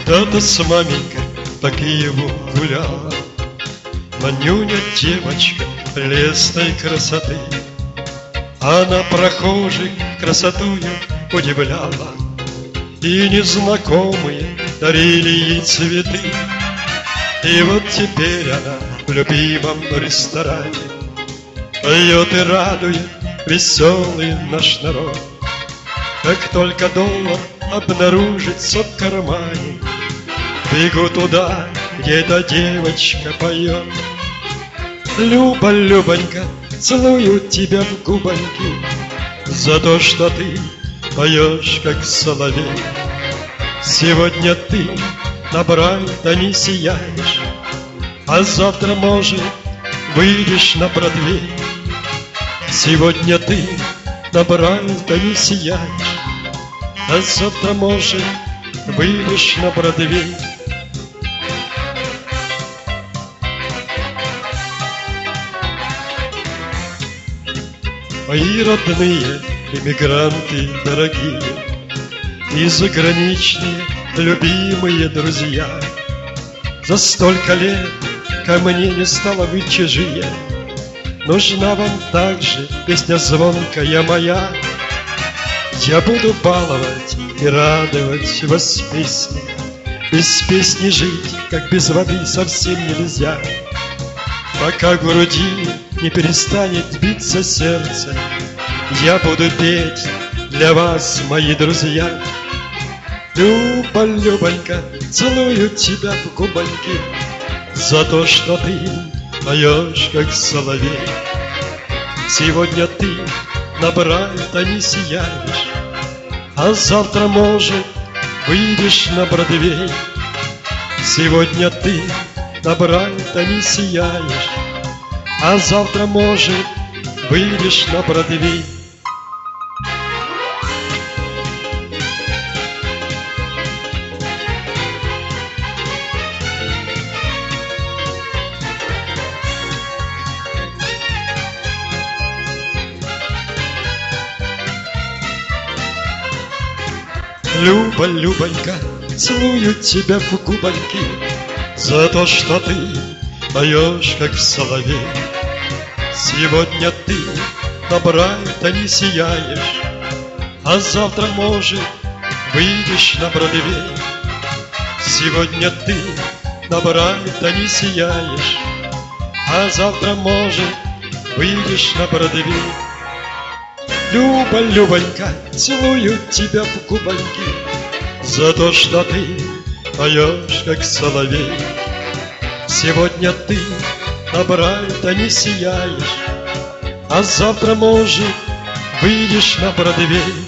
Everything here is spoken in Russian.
Когда-то с маменькой по Киеву гуляла Манюня девочка лесной красоты. Она прохожих красотою удивляла, и незнакомые дарили ей цветы. И вот теперь она в любимом ресторане поет и радует веселый наш народ. Как только доллар обнаружится в кармане, бегу туда, где эта девочка поет. Люба, Любонька, целую тебя в губоньки за то, что ты поешь, как соловей. Сегодня ты на Брайтоне сияешь, а завтра, может, выйдешь на Бродвей. Сегодня ты на Брайтоне сияешь, а завтра, может, выйдешь на Бродвей. Мои родные эмигранты дорогие и заграничные любимые друзья, за столько лет ко мне не стало вы чужие. Нужна вам также песня звонкая моя. Я буду баловать и радовать вас песней. Без песни жить, как без воды, совсем нельзя. Пока в груди не перестанет биться сердце, я буду петь для вас, мои друзья. Люба, Любонька, целую тебя в губоньки за то, что ты поешь, как соловей. Сегодня ты на Брайтоне сияешь, а завтра, может, выйдешь на Бродвей. Сегодня ты на Брайтоне сияешь, а завтра, может, выйдешь на Бродвей. Люба, Любонька, целую тебя в губоньки за то, что ты поешь, как соловей. Сегодня ты на Брайтоне сияешь, а завтра, может, выйдешь на Бродвей. Сегодня ты на Брайтоне сияешь, а завтра, может, выйдешь на Бродвей. Люба, Любонька, целую тебя в губоньки за то, что ты поешь, как соловей. Сегодня ты на Брайтоне сияешь, а завтра, может, выйдешь на Бродвей.